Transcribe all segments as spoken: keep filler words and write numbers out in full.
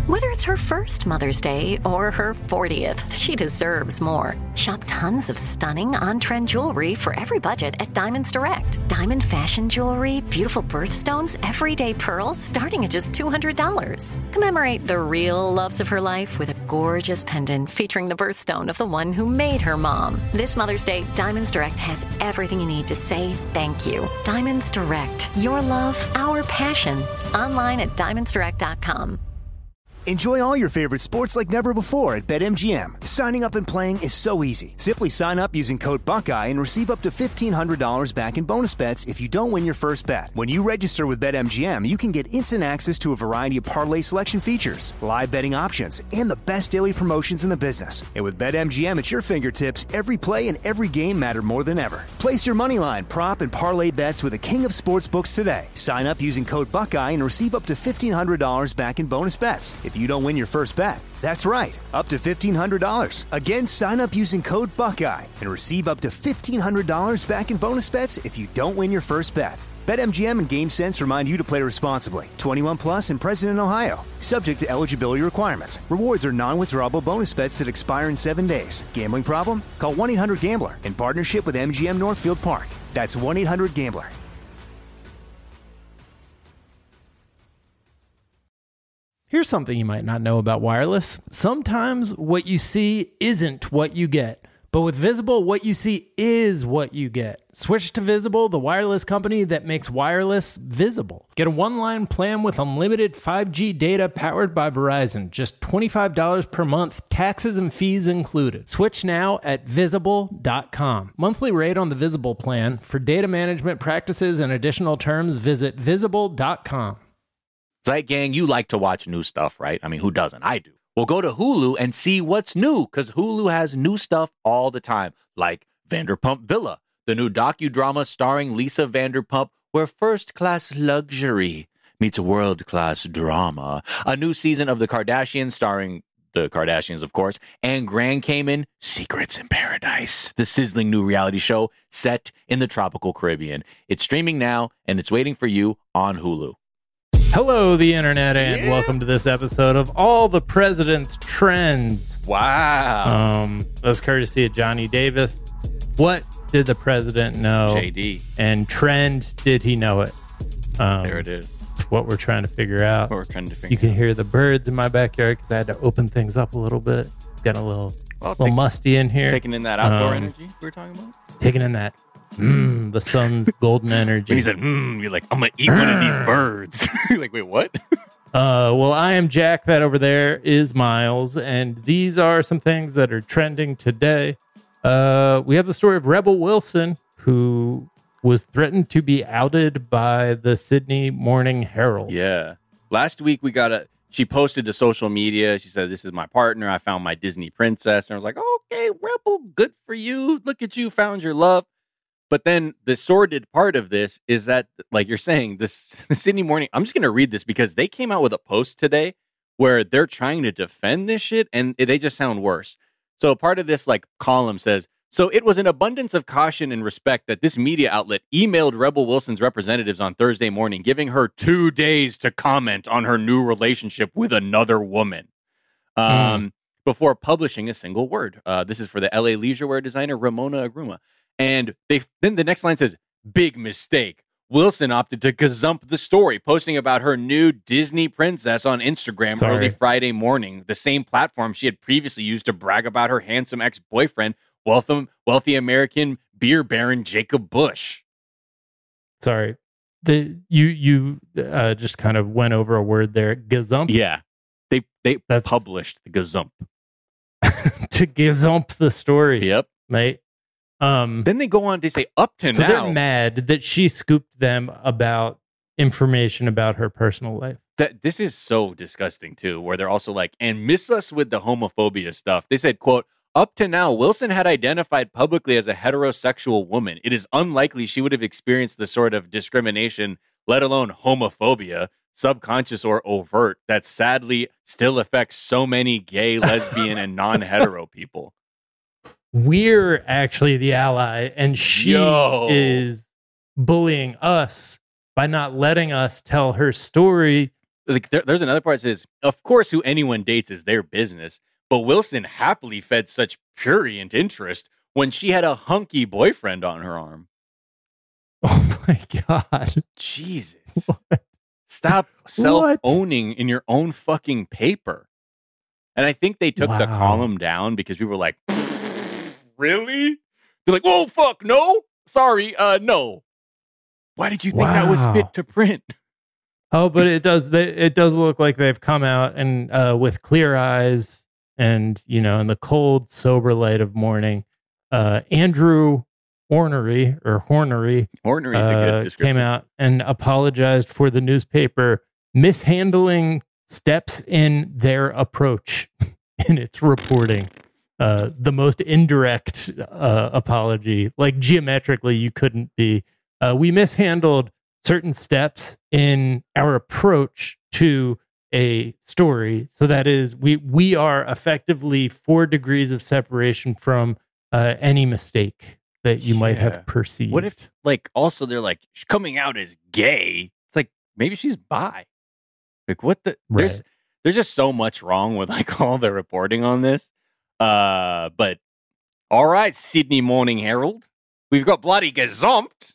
Whether it's her first Mother's Day or her fortieth, she deserves more. Shop tons of stunning on-trend jewelry for every budget at Diamonds Direct. Diamond fashion jewelry, beautiful birthstones, everyday pearls starting at just two hundred dollars. Commemorate the real loves of her life with a gorgeous pendant featuring the birthstone of the one who made her mom. This Mother's Day, Diamonds Direct has everything you need to say thank you. Diamonds Direct. Your love, our passion. Online at diamonds direct dot com. Enjoy all your favorite sports like never before at BetMGM. Signing up and playing is so easy. Simply sign up using code Buckeye and receive up to fifteen hundred dollars back in bonus bets if you don't win your first bet. When you register with BetMGM, you can get instant access to a variety of parlay selection features, live betting options, and the best daily promotions in the business. And with BetMGM at your fingertips, every play and every game matter more than ever. Place your moneyline, prop, and parlay bets with the king of sportsbooks today. Sign up using code Buckeye and receive up to fifteen hundred dollars back in bonus bets if you don't win your first bet. That's right, up to fifteen hundred dollars. Again, sign up using code Buckeye and receive up to fifteen hundred dollars back in bonus bets if you don't win your first bet. BetMGM and GameSense remind you to play responsibly. twenty-one plus and present in Ohio. Subject to eligibility requirements. Rewards are non-withdrawable bonus bets that expire in seven days. Gambling problem? Call one eight hundred gambler in partnership with M G M Northfield Park. That's one eight hundred gambler. Here's something you might not know about wireless. Sometimes what you see isn't what you get. But with Visible, what you see is what you get. Switch to Visible, the wireless company that makes wireless visible. Get a one-line plan with unlimited five G data powered by Verizon. Just twenty-five dollars per month, taxes and fees included. Switch now at visible dot com. Monthly rate on the Visible plan. For data management practices and additional terms, visit visible dot com. Zeit Gang, you like to watch new stuff, right? I mean, who doesn't? I do. Well, go to Hulu and see what's new, because Hulu has new stuff all the time, like Vanderpump Villa, the new docudrama starring Lisa Vanderpump, where first-class luxury meets world-class drama. A new season of The Kardashians starring the Kardashians, of course, and Grand Cayman, Secrets in Paradise, the sizzling new reality show set in the tropical Caribbean. It's streaming now, and it's waiting for you on Hulu. Hello, the internet, and yeah. welcome to this episode of All the President's Trends. Wow. Um, that's courtesy of Johnny Davis. What did the president know? J D. And trend, did he know it? Um, there it is. What we're trying to figure out. What we're trying to figure You can out. hear the birds in my backyard because I had to open things up a little bit. It's got a little, Well, little take, musty in here. Taking in that outdoor Um, energy we were talking about? Taking in that, mm, the sun's golden energy. When he said, mm, you're like, I'm going to eat one of these birds. You're like, wait, what? Uh, well, I am Jack. That over there is Miles. And these are some things that are trending today. Uh, we have the story of Rebel Wilson, who was threatened to be outed by the Sydney Morning Herald. Yeah. Last week, we got a, she posted to social media. She said, this is my partner. I found my Disney princess. And I was like, okay, Rebel, good for you. Look at you, found your love. But then the sordid part of this is that, like you're saying, this the Sydney Morning, I'm just going to read this because they came out with a post today where they're trying to defend this shit and they just sound worse. So part of this like column says, so it was an abundance of caution and respect that this media outlet emailed Rebel Wilson's representatives on Thursday morning, giving her two days to comment on her new relationship with another woman um, mm. before publishing a single word. Uh, this is for the L A leisure wear designer Ramona Agruma. And they then the next line says, big mistake. Wilson opted to gazump the story, posting about her new Disney princess on Instagram Sorry. early Friday morning, the same platform she had previously used to brag about her handsome ex-boyfriend, wealthy, wealthy American beer baron Jacob Bush. Sorry. The you you uh, just kind of went over a word there. Gazump? Yeah. They they That's... published the gazump. To gazump the story. Yep. Mate. Um, then they go on to say up to so now. They're mad that she scooped them about information about her personal life. That this is so disgusting too, where they're also like, and miss us with the homophobia stuff. They said, quote, up to now, Wilson had identified publicly as a heterosexual woman. It is unlikely she would have experienced the sort of discrimination, let alone homophobia, subconscious or overt, that sadly still affects so many gay, lesbian, and non-hetero people. We're actually the ally, and she Yo. is bullying us by not letting us tell her story like there, there's another part that says, of course, who anyone dates is their business, but Wilson happily fed such prurient interest when she had a hunky boyfriend on her arm. Oh my God. Jesus. What? Stop self-owning in your own fucking paper. And I think they took Wow. the column down because people were like, really? They're like, oh, fuck, no? Sorry, uh, no. Why did you think that was Wow. fit to print? Oh, but it does. They, it does look like they've come out and uh, with clear eyes, and you know, in the cold, sober light of morning. Uh, Andrew Hornery or Hornery Hornery is a good uh, description. came out and apologized for the newspaper mishandling steps in their approach in its reporting. Uh, the most indirect uh, apology, like geometrically, you couldn't be. Uh, we mishandled certain steps in our approach to a story. So that is, we we are effectively four degrees of separation from uh, any mistake that you might Yeah. have perceived. What if, like, also they're like, she's coming out as gay? It's like, maybe she's bi. Like, what the? There's Right. there's just so much wrong with, like, all the reporting on this. Uh, but, all right, Sydney Morning Herald. We've got bloody gazumped.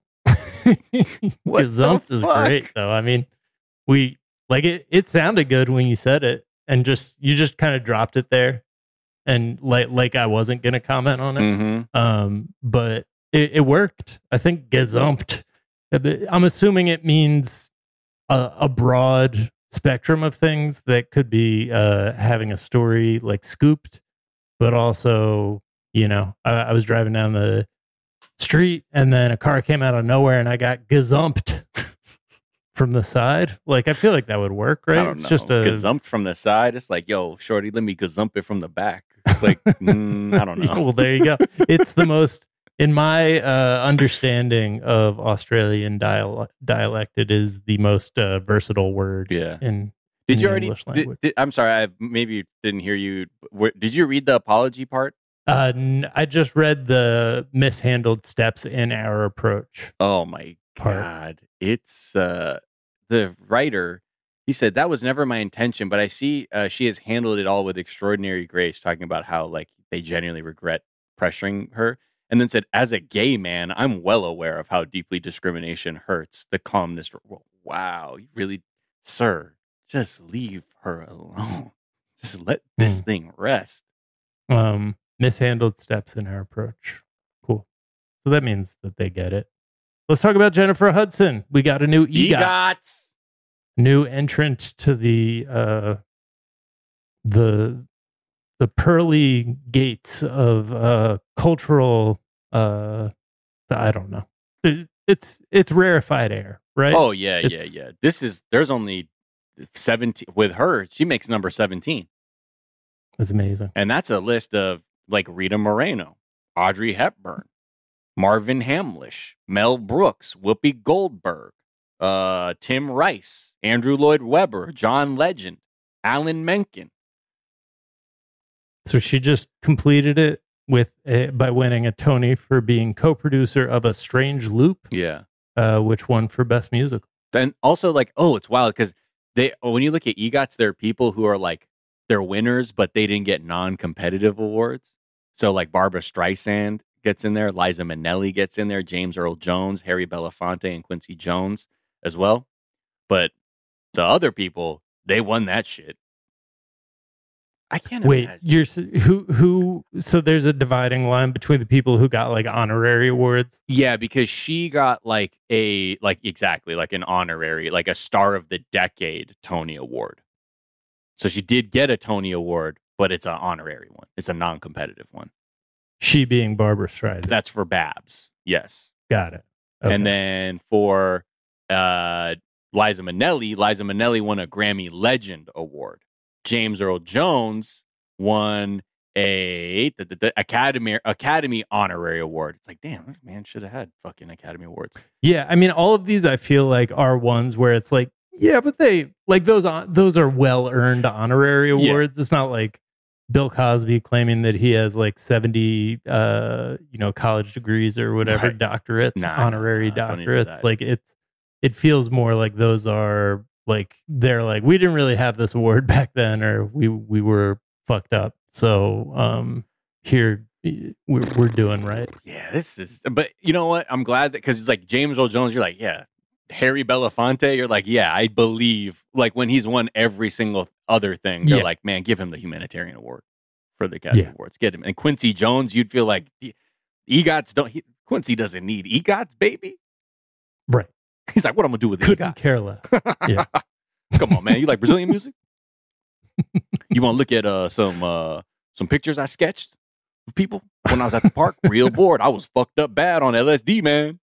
What the Gazumped is fuck? great, though. I mean, we like it. It sounded good when you said it, and just you just kind of dropped it there, and like like I wasn't gonna comment on it. Mm-hmm. Um, but it, it worked. I think gazumped. I'm assuming it means a, a broad spectrum of things that could be uh, having a story like scooped, but also, you know, I, I was driving down the street and then a car came out of nowhere and I got gazumped from the side. Like, I feel like that would work, right? I don't it's know. just a gazumped from the side. It's like, yo, shorty, let me gazump it from the back. Like, mm, I don't know. Well, there you go. It's the most, in my uh, understanding of Australian dial- dialect, it is the most uh, versatile word Yeah. in, Did in you the already? English Did, language. did, I'm sorry. I maybe didn't hear you. Where, did you read the apology part? Uh, n- I just read the mishandled steps in our approach. Oh my Part. god! It's uh, the writer. He said that was never my intention, but I see uh, she has handled it all with extraordinary grace. Talking about how like they genuinely regret pressuring her, and then said, "As a gay man, I'm well aware of how deeply discrimination hurts." The calmness. Wow, you really, sir, just leave her alone. Just let this Hmm. thing rest. Um, mishandled steps in our approach. Cool. So that means that they get it. Let's talk about Jennifer Hudson. We got a new EGOT, EGOTs. new entrant to the uh, the the pearly gates of uh, cultural. Uh, I don't know. It- It's it's rarefied air, right? Oh yeah, yeah, It's- yeah. This is there's only seventeen with her. She makes number seventeen, It's amazing. and that's a list of like Rita Moreno, Audrey Hepburn, Marvin Hamlish, Mel Brooks, Whoopi Goldberg, uh, Tim Rice, Andrew Lloyd Webber, John Legend, Alan Menken. So she just completed it with a, by winning a Tony for being co-producer of A Strange Loop, Yeah, uh, which won for Best Musical. and also like oh, it's wild because they when you look at EGOTs, there are people who are like they're winners, but they didn't get non-competitive awards. So like Barbara Streisand gets in there, Liza Minnelli gets in there, James Earl Jones, Harry Belafonte, and Quincy Jones as well. But the other people, they won that shit. I can't Wait, imagine. you're s- who who? So there's a dividing line between the people who got like honorary awards. Yeah, because she got like a like exactly like an honorary, like a Star of the Decade Tony Award. So she did get a Tony Award, but it's an honorary one. It's a non-competitive one. She being Barbara Streisand. That's for Babs. Yes. Got it. Okay. And then for uh, Liza Minnelli, Liza Minnelli won a Grammy Legend Award. James Earl Jones won a the, the, the Academy Academy Honorary Award. It's like, damn, this man should have had fucking Academy Awards. Yeah, I mean, all of these I feel like are ones where it's like, yeah, but they like those on those are well earned honorary Yeah. awards. It's not like Bill Cosby claiming that he has like seventy, uh, you know, college degrees or whatever, Right. doctorates, Nah, nah, honorary nah, don't even do doctorates. that. Like it's, it feels more like those are like they're like, we didn't really have this award back then, or we we were fucked up. So um, here we're we're doing right. Yeah, this is. But you know what? I'm glad that because it's like James Earl Jones. You're like, yeah. Harry Belafonte. You're like, yeah, I believe. Like when he's won every single other thing, they're Yeah. like, man, give him the humanitarian award for the Academy Yeah. Awards. Get him. And Quincy Jones, you'd feel like EGOTs don't. He, Quincy doesn't need EGOTs, baby. Right. He's like, what I'm gonna do with Couldn't EGOT? care less. Yeah. Come on, man. You like Brazilian music? You want to look at uh, some uh, some pictures I sketched of people when I was at the park? Real bored. I was fucked up bad on L S D, man.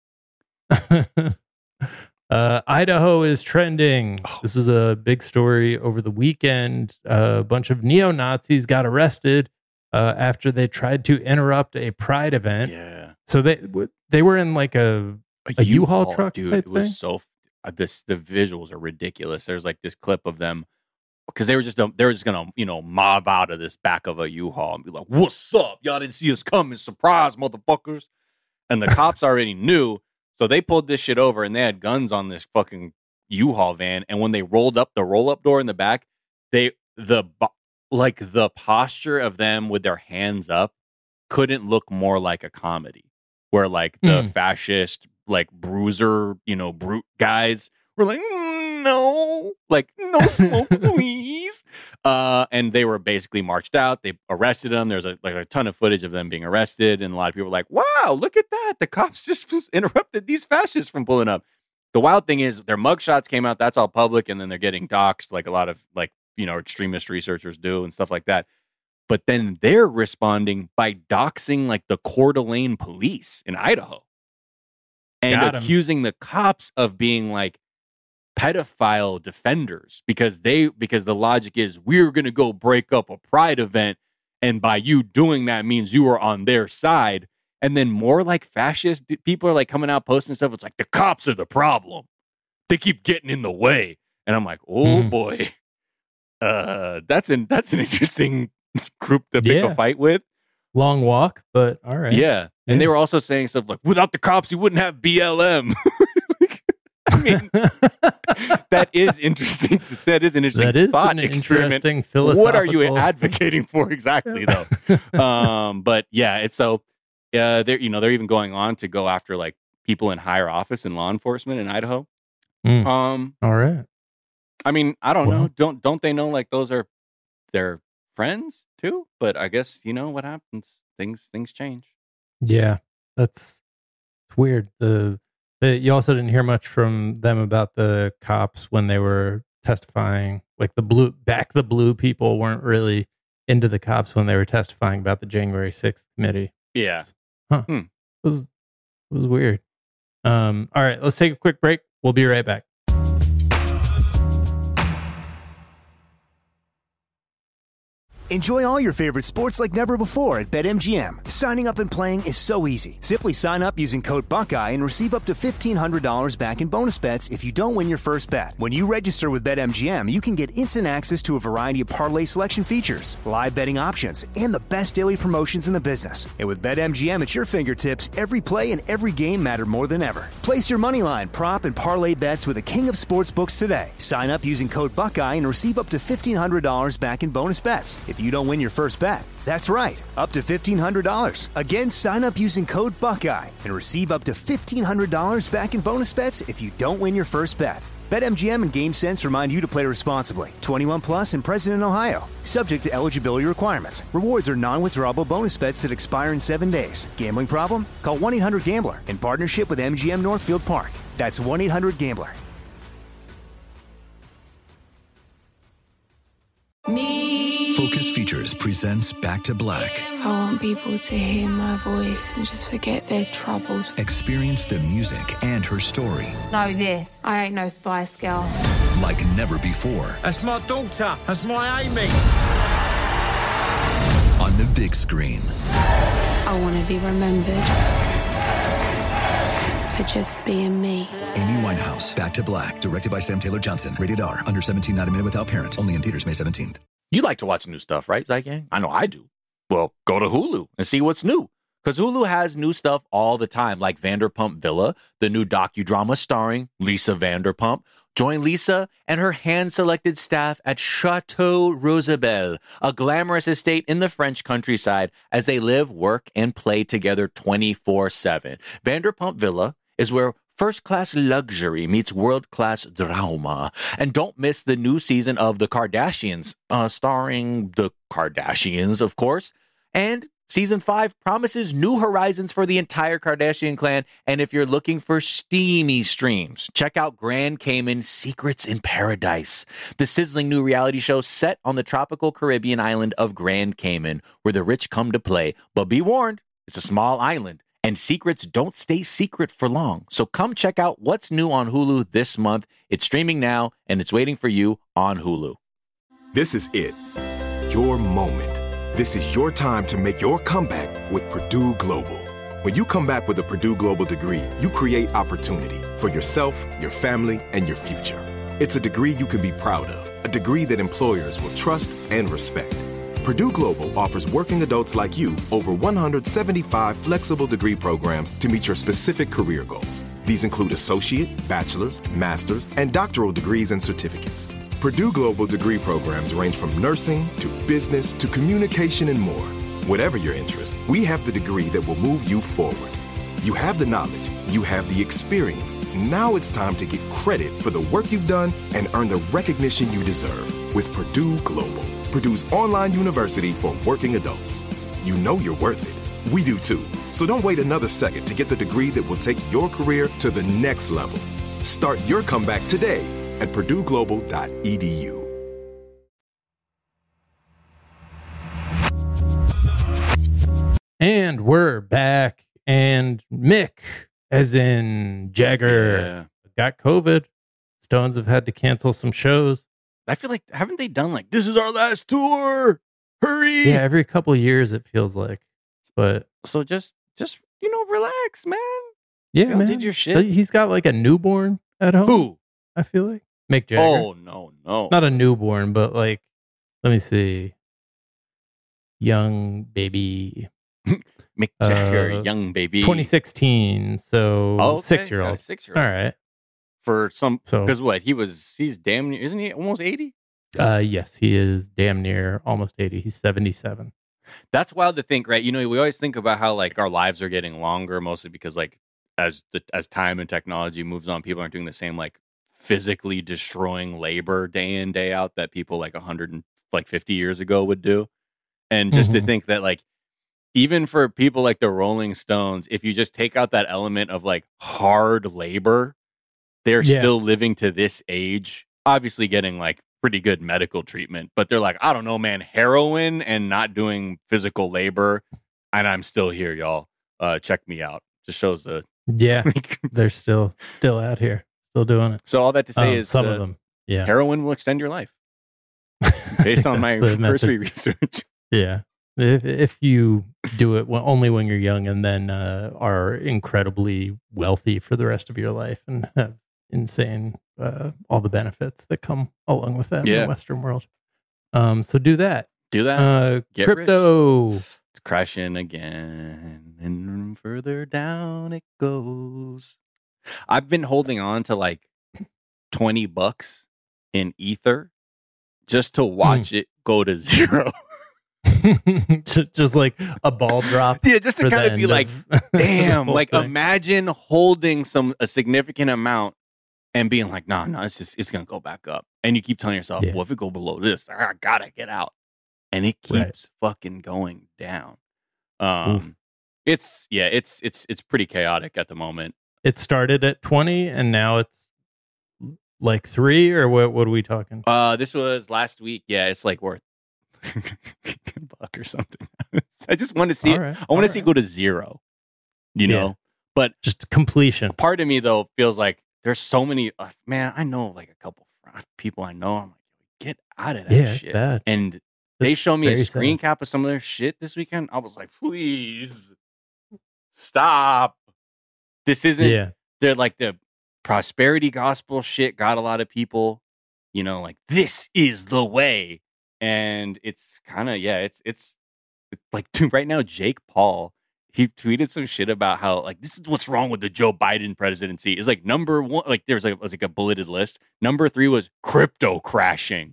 uh, Idaho is trending. Oh. This was a big story over the weekend. Uh, a bunch of neo-Nazis got arrested uh, after they tried to interrupt a pride event. Yeah. So they they were in like a A U-Haul truck dude. type It was thing? so. Uh, this the visuals are ridiculous. There's like this clip of them because they were just um, they were just gonna you know mob out of this back of a U-Haul and be like, "What's up? Y'all didn't see us coming? Surprise, motherfuckers!" And the cops already knew, so they pulled this shit over and they had guns on this fucking U-Haul van. And when they rolled up the roll-up door in the back, they the like the posture of them with their hands up couldn't look more like a comedy, where like the Mm. fascist like bruiser, you know, brute guys were like, mm, no, like no smoke, please. Uh, and they were basically marched out. They arrested them. There's a, like a ton of footage of them being arrested, and a lot of people were like, "Wow, look at that! The cops just interrupted these fascists from pulling up." The wild thing is, their mugshots came out. That's all public, and then they're getting doxxed, like a lot of like you know extremist researchers do and stuff like that. But then they're responding by doxing like the Coeur d'Alene police in Idaho. And Got 'em. accusing the cops of being like pedophile defenders because they because the logic is we're gonna go break up a pride event, and by you doing that means you are on their side. And then more like fascist d- people are like coming out posting stuff. It's like the cops are the problem. They keep getting in the way, and I'm like, oh Mhm. boy, uh, that's an that's an interesting group to pick Yeah. a fight with. Long walk, but all right. Yeah. And Yeah. they were also saying stuff like, without the cops, you wouldn't have B L M. I mean, that is interesting. That is an interesting that is thought an experiment. interesting philosophical. What are you advocating for exactly, though? um, but yeah, it's so, uh, they're, you know, they're even going on to go after like people in higher office in law enforcement in Idaho. Mm. Um, All right. I mean, I don't know. Well. Don't, don't they know like those are their friends too? But I guess, you know what happens. Things, things change. Yeah, that's it's weird. The, the you also didn't hear much from them about the cops when they were testifying. Like the blue back the blue people weren't really into the cops when they were testifying about the January sixth committee. Yeah. It was it was weird. Um, all right, let's take a quick break. We'll be right back. Enjoy all your favorite sports like never before at BetMGM. Signing up and playing is so easy. Simply sign up using code Buckeye and receive up to fifteen hundred dollars back in bonus bets if you don't win your first bet. When you register with BetMGM, you can get instant access to a variety of parlay selection features, live betting options, and the best daily promotions in the business. And with BetMGM at your fingertips, every play and every game matter more than ever. Place your moneyline, prop, and parlay bets with the king of sportsbooks today. Sign up using code Buckeye and receive up to fifteen hundred dollars back in bonus bets if you don't win your first bet. That's right, up to fifteen hundred dollars. Again, sign up using code Buckeye and receive up to fifteen hundred dollars back in bonus bets if you don't win your first bet. BetMGM and GameSense remind you to play responsibly. twenty-one plus and present in Ohio. Subject to eligibility requirements. Rewards are non-withdrawable bonus bets that expire in seven days. Gambling problem? Call one eight hundred gambler in partnership with M G M Northfield Park. That's one eight hundred gambler. Me. Focus Features presents Back to Black. I want people to hear my voice and just forget their troubles. Experience the music and her story Know this. I ain't no Spice Girl. like never before That's my daughter. That's my Amy. on the big screen. I want to be remembered for just being me. Amy Winehouse, Back to Black, directed by Sam Taylor Johnson. Rated R, under seventeen, not a minute without parent. Only in theaters May seventeenth. You like to watch new stuff, right, Zygang? I know I do. Well, go to Hulu and see what's new. Because Hulu has new stuff all the time, like Vanderpump Villa, the new docudrama starring Lisa Vanderpump, Join Lisa and her hand-selected staff at Chateau Rosabelle, a glamorous estate in the French countryside, as they live, work, and play together twenty-four seven. Vanderpump Villa is where first-class luxury meets world-class drama. And don't miss the new season of The Kardashians, uh, starring the Kardashians, of course. And Season five promises new horizons for the entire Kardashian clan, and if you're looking for steamy streams, check out Grand Cayman Secrets in Paradise, the sizzling new reality show set on the tropical Caribbean island of Grand Cayman, where the rich come to play. But be warned, it's a small island, and secrets don't stay secret for long. So come check out what's new on Hulu this month. It's streaming now, and it's waiting for you on Hulu. This is it. Your moment. This is your time to make your comeback with Purdue Global. When you come back with a Purdue Global degree, you create opportunity for yourself, your family, and your future. It's a degree you can be proud of, a degree that employers will trust and respect. Purdue Global offers working adults like you over one hundred seventy-five flexible degree programs to meet your specific career goals. These include associate, bachelor's, master's, and doctoral degrees and certificates. Purdue Global degree programs range from nursing to business to communication and more. Whatever your interest, we have the degree that will move you forward. You have the knowledge, you have the experience. Now it's time to get credit for the work you've done and earn the recognition you deserve with Purdue Global, Purdue's online university for working adults. You know you're worth it. We do too. So don't wait another second to get the degree that will take your career to the next level. Start your comeback today at purdue global dot e d u. And we're back. And Mick, as in Jagger, yeah. got COVID. Stones have had to cancel some shows. I feel like, haven't they done like, this is our last tour? Hurry! Yeah, every couple of years it feels like. But so just, just you know, relax, man. Yeah, you know, man. Did your shit. He's got like a newborn at home. Who? I feel like Mick Jagger. Oh no, no, not a newborn, but like, let me see, young baby. Mick Jagger, uh, young baby, twenty sixteen. So oh, okay. six year old, six year old. All right. For some, so because what he was, he's damn near, isn't he almost eighty? Uh, yes, he is damn near almost eighty. He's seventy-seven. That's wild to think, right? You know, we always think about how like our lives are getting longer, mostly because like as the as time and technology moves on, people aren't doing the same like physically destroying labor day in day out that people like one hundred fifty years ago would do. And just mm-hmm. to think that like even for people like the Rolling Stones, if you just take out that element of like hard labor, they're yeah. still living to this age, obviously getting like pretty good medical treatment, but they're like, I don't know, man, heroin and not doing physical labor, and I'm still here, y'all. Uh, check me out. Just shows the yeah, they're still still out here. Still doing it. So all that to say um, is some uh, of them, yeah, heroin will extend your life based on my cursory research. Yeah, if if you do it well, only when you're young, and then uh, are incredibly wealthy for the rest of your life, and have insane uh, all the benefits that come along with that yeah. in the Western world. Um, so do that. Do that. Uh, Get crypto. Rich. It's crashing again, and further down it goes. I've been holding on to like twenty bucks in Ether just to watch mm. it go to zero. Just like a ball drop. Yeah, just to kind of be like, of damn, like thing. Imagine holding some a significant amount and being like, no, no, it's just it's gonna go back up. And you keep telling yourself, yeah. well, if it go below this, I gotta get out. And it keeps right. fucking going down. Um Oof. It's yeah, it's it's it's pretty chaotic at the moment. It started at twenty and now it's like three, or what? What are we talking? Uh, this was last week. Yeah, it's like worth a buck or something. I just want to see it. Right, I want to see right. it go to zero. You know, yeah. but just completion. Part of me though feels like there's so many. Uh, man, I know like a couple people I know. I'm like, get out of that yeah, shit. It's bad. And it's they showed me a screen sad. cap of some of their shit this weekend. I was like, please stop. This isn't. Yeah. They're like the prosperity gospel shit got a lot of people, you know, like this is the way. And it's kind of, yeah, it's, it's, it's like dude, right now, Jake Paul he tweeted some shit about how like this is what's wrong with the Joe Biden presidency. It's like number one, like there's like was like a bulleted list. Number three was crypto crashing.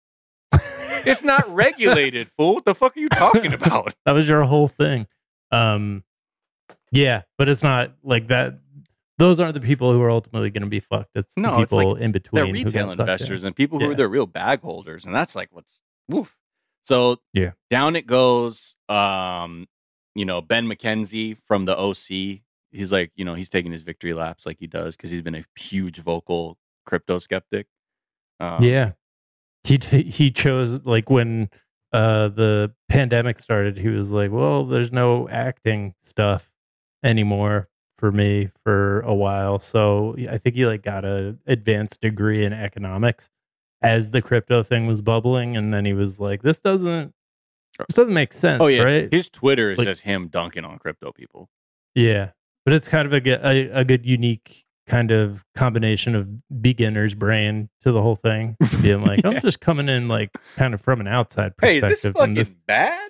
It's not regulated, fool. What the fuck are you talking about? That was your whole thing. Um, yeah, but it's not like that. Those aren't the people who are ultimately going to be fucked. It's no, the people it's like in between. They're retail investors and people who yeah. are the real bag holders, and that's like what's woof. So yeah, down it goes. Um, you know, Ben McKenzie from the O C. He's like, you know, he's taking his victory laps like he does because he's been a huge vocal crypto skeptic. Um, yeah. He t- he chose like when uh, the pandemic started, he was like, well, there's no acting stuff anymore for me for a while. So I think he like got a advanced degree in economics as the crypto thing was bubbling. And then he was like, this doesn't, this doesn't make sense. Oh yeah. Right. His Twitter is like, just him dunking on crypto people. Yeah. But it's kind of a, a, a good, unique kind of combination of beginner's brain to the whole thing. Being like, yeah. I'm just coming in like kind of from an outside perspective. Hey, is this fucking this... bad?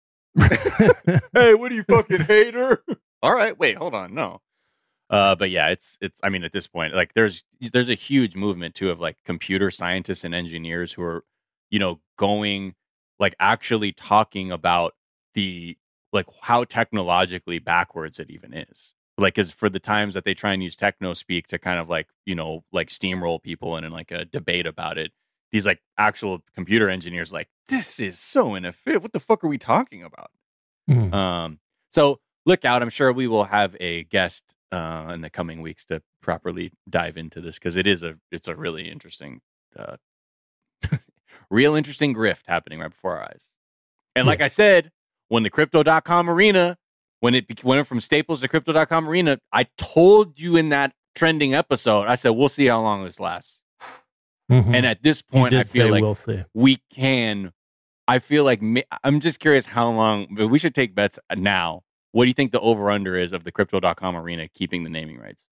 Hey, what are you fucking hater? All right, wait, hold on. No. Uh, but yeah, it's it's I mean, at this point, like there's there's a huge movement too of like computer scientists and engineers who are, you know, going like actually talking about the like how technologically backwards it even is. Like, because for the times that they try and use techno speak to kind of like, you know, like steamroll people and in like a debate about it, these like actual computer engineers like, this is so inefficient. What the fuck are we talking about? Mm. Um, so look out. I'm sure we will have a guest uh, in the coming weeks to properly dive into this because it is a it's a really interesting, uh, real interesting grift happening right before our eyes. And like yeah. I said, when the crypto dot com arena When it went from Staples to crypto dot com arena, I told you in that trending episode, I said, we'll see how long this lasts. Mm-hmm. And at this point, I feel like we'll see. we can, I feel like, I'm just curious how long, but we should take bets now. What do you think the over-under is of the crypto dot com arena keeping the naming rights?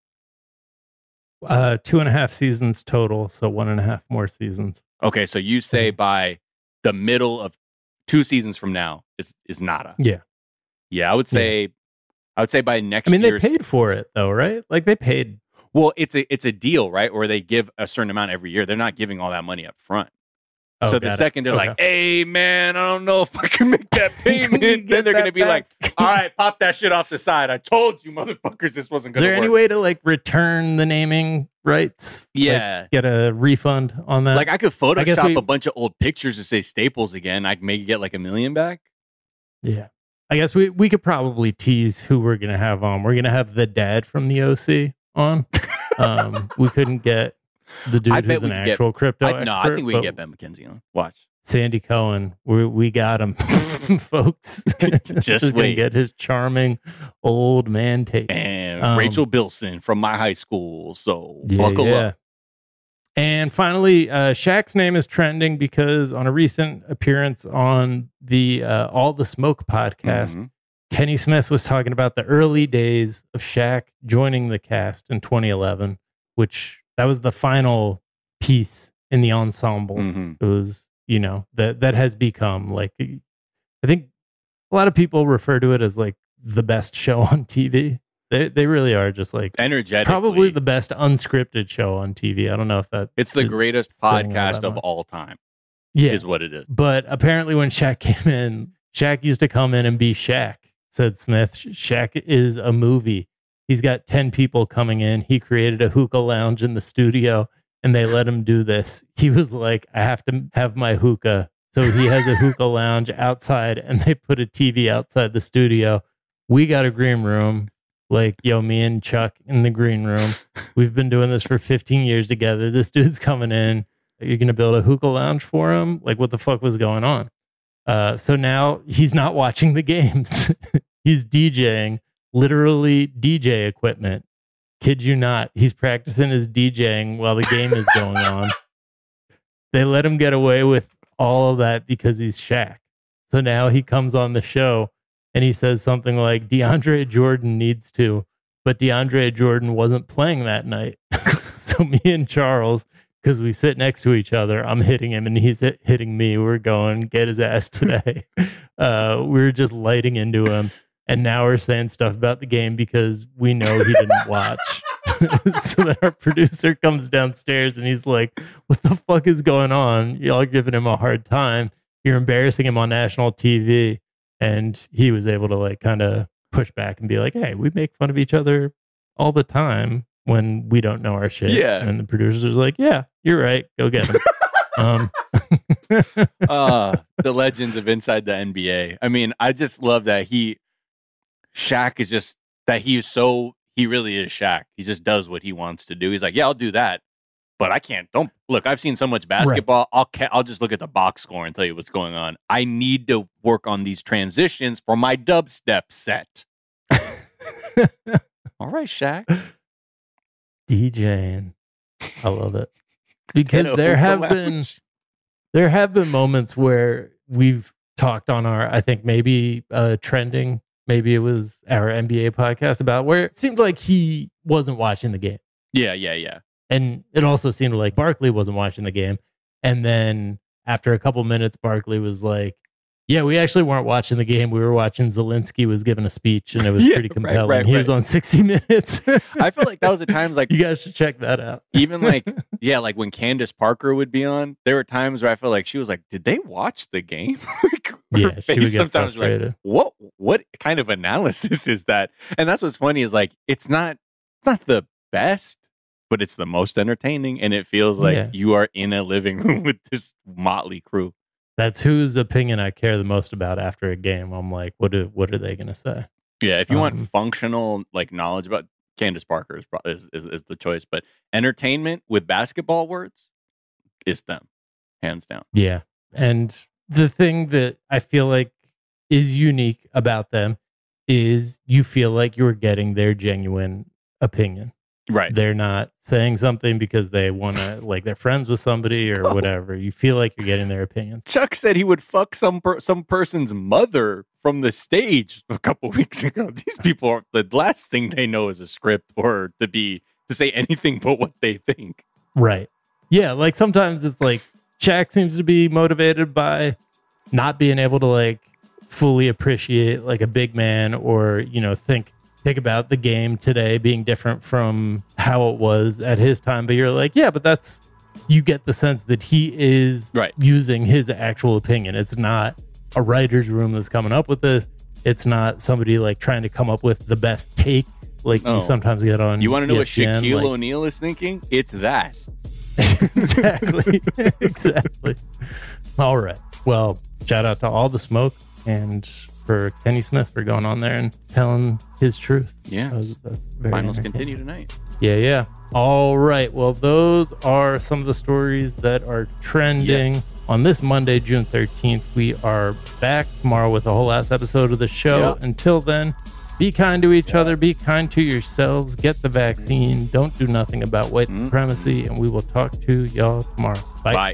Uh, two and a half seasons total, so one and a half more seasons. Okay, so you say mm-hmm. by the middle of two seasons from now, it's, it's nada. Yeah. Yeah, I would say, yeah. I would say by next. I mean, year's... they paid for it though, right? Like they paid. Well, it's a it's a deal, right? Where they give a certain amount every year. They're not giving all that money up front. Oh, so the second it. they're okay. like, "Hey, man, I don't know if I can make that payment," then they're going to be back? like, "All right, pop that shit off the side. I told you, motherfuckers, this wasn't going to work." Is there any way to like return the naming rights? Yeah, like, get a refund on that. Like I could Photoshop I we... a bunch of old pictures to say Staples again. I could maybe get like a million back. Yeah. I guess we, we could probably tease who we're going to have on. We're going to have the dad from the O C on. Um, we couldn't get the dude I who's an actual get, crypto I, expert. No, I think we can get Ben McKenzie on. Watch. Sandy Cohen. We we got him, folks. Just, Just wait. Get his charming old man take. And um, Rachel Bilson from my high school. So yeah, buckle yeah. up. And finally, uh, Shaq's name is trending because on a recent appearance on the uh, All the Smoke podcast, mm-hmm. Kenny Smith was talking about the early days of Shaq joining the cast in twenty eleven, which that was the final piece in the ensemble. Mm-hmm. It was, you know, that that has become like, I think a lot of people refer to it as like the best show on T V. They they really are just like energetic. Probably the best unscripted show on T V. I don't know if that it's the greatest podcast of all time. Yeah, is what it is. But apparently, when Shaq came in, Shaq used to come in and be Shaq. Said Smith, Shaq is a movie. He's got ten people coming in. He created a hookah lounge in the studio, and they let him do this. He was like, I have to have my hookah. So he has a hookah lounge outside, and they put a T V outside the studio. We got a green room. Like, yo, me and Chuck in the green room. We've been doing this for fifteen years together. This dude's coming in. You're going to build a hookah lounge for him? Like, what the fuck was going on? Uh, so now he's not watching the games. He's DJing, literally D J equipment. Kid you not. He's practicing his DJing while the game is going on. They let him get away with all of that because he's Shaq. So now he comes on the show and he says something like, DeAndre Jordan needs to, but DeAndre Jordan wasn't playing that night. So me and Charles, because we sit next to each other, I'm hitting him and he's hit, hitting me. We're going, get his ass today. uh, we we're just lighting into him. And now we're saying stuff about the game because we know he didn't watch. So then our producer comes downstairs and he's like, what the fuck is going on? Y'all are giving him a hard time. You're embarrassing him on national T V. And he was able to like kind of push back and be like, hey, we make fun of each other all the time when we don't know our shit. Yeah. And the producer's like, yeah, you're right. Go get him. um, uh, the legends of inside the N B A. I mean, I just love that he, Shaq is just, that he is so, he really is Shaq. He just does what he wants to do. He's like, yeah, I'll do that. But I can't, don't, look, I've seen so much basketball. Right. I'll ca- I'll just look at the box score and tell you what's going on. I need to work on these transitions for my dubstep set. All right, Shaq. DJing. I love it. Because there have been there have been moments where we've talked on our, I think maybe uh, trending, maybe it was our N B A podcast about where it seemed like he wasn't watching the game. Yeah, yeah, yeah. And it also seemed like Barkley wasn't watching the game. And then after a couple minutes, Barkley was like, yeah, we actually weren't watching the game. We were watching Zelensky was giving a speech and it was yeah, pretty compelling. Right, right, he right. was on sixty minutes. I feel like that was at times like... You guys should check that out. Even like, yeah, like when Candace Parker would be on, there were times where I felt like she was like, did they watch the game? Like, yeah, she would get sometimes frustrated. Like, what, what kind of analysis is that? And that's what's funny is like, it's not, it's not the best, but it's the most entertaining. And it feels like yeah. you are in a living room with this motley crew. That's whose opinion I care the most about after a game. I'm like, what do, what are they going to say? Yeah, if you um, want functional like knowledge about Candace Parker is, is, is, is the choice, but entertainment with basketball words is them, hands down. Yeah, and the thing that I feel like is unique about them is you feel like you're getting their genuine opinion. Right. They're not saying something because they want to, like, they're friends with somebody or oh. whatever. You feel like you're getting their opinions. Chuck said he would fuck some per- some person's mother from the stage a couple weeks ago. These people are, the last thing they know is a script or to be to say anything but what they think. Right. Yeah. Like sometimes it's like Shaq seems to be motivated by not being able to like fully appreciate like a big man or, you know, think. Think about the game today being different from how it was at his time. But you're like, yeah, but that's, you get the sense that he is right. using his actual opinion. It's not a writer's room that's coming up with this. It's not somebody like trying to come up with the best take like oh. you sometimes get on You want to know E S P N, what Shaquille like, O'Neal is thinking? It's that. Exactly. Exactly. All right. Well, shout out to All the Smoke and for Kenny Smith for going on there and telling his truth. Yeah. That was, that's very Finals continue tonight. Yeah, yeah. All right. Well, those are some of the stories that are trending yes. on this Monday, June thirteenth. We are back tomorrow with a whole ass episode of the show. Yep. Until then, be kind to each yep. other. Be kind to yourselves. Get the vaccine. Don't do nothing about white mm-hmm. supremacy. And we will talk to y'all tomorrow. Bye. Bye.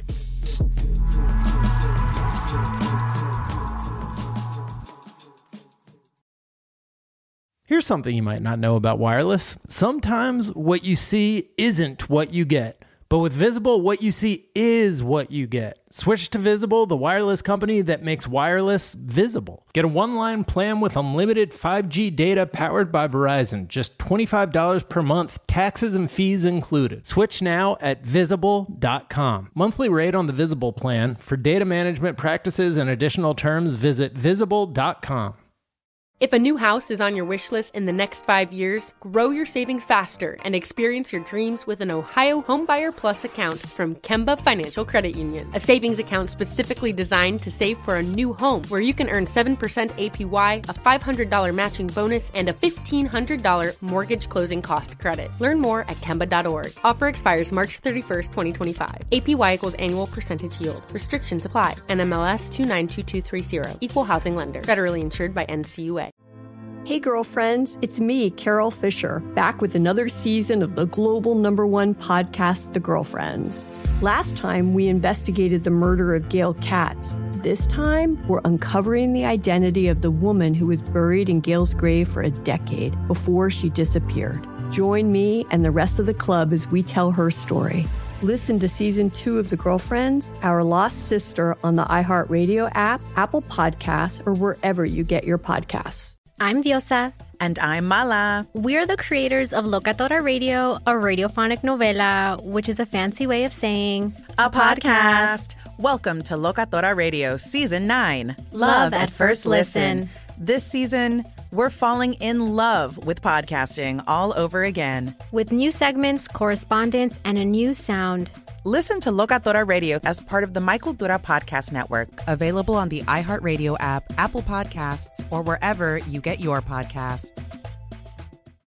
Here's something you might not know about wireless. Sometimes what you see isn't what you get. But with Visible, what you see is what you get. Switch to Visible, the wireless company that makes wireless visible. Get a one-line plan with unlimited five G data powered by Verizon. Just twenty-five dollars per month, taxes and fees included. Switch now at visible dot com. Monthly rate on the Visible plan. For data management practices and additional terms, visit visible dot com. If a new house is on your wish list in the next five years, grow your savings faster and experience your dreams with an Ohio Homebuyer Plus account from Kemba Financial Credit Union. A savings account specifically designed to save for a new home where you can earn seven percent A P Y, a five hundred dollars matching bonus, and a fifteen hundred dollars mortgage closing cost credit. Learn more at kemba dot org. Offer expires March thirty-first, twenty twenty-five. A P Y equals annual percentage yield. Restrictions apply. N M L S two nine two two three zero. Equal housing lender. Federally insured by N C U A. Hey girlfriends, it's me, Carol Fisher, back with another season of the global number one podcast, The Girlfriends. Last time, we investigated the murder of Gail Katz. This time, we're uncovering the identity of the woman who was buried in Gail's grave for a decade before she disappeared. Join me and the rest of the club as we tell her story. Listen to season two of The Girlfriends, Our Lost Sister on the iHeartRadio app, Apple Podcasts, or wherever you get your podcasts. I'm Diosa. And I'm Mala. We're the creators of Locatora Radio, a radiophonic novela, which is a fancy way of saying a podcast. Welcome to Locatora Radio Season nine. Love at First Listen. This season, we're falling in love with podcasting all over again. With new segments, correspondence, and a new sound. Listen to Locatora Radio as part of the My Cultura Podcast Network. Available on the iHeartRadio app, Apple Podcasts, or wherever you get your podcasts.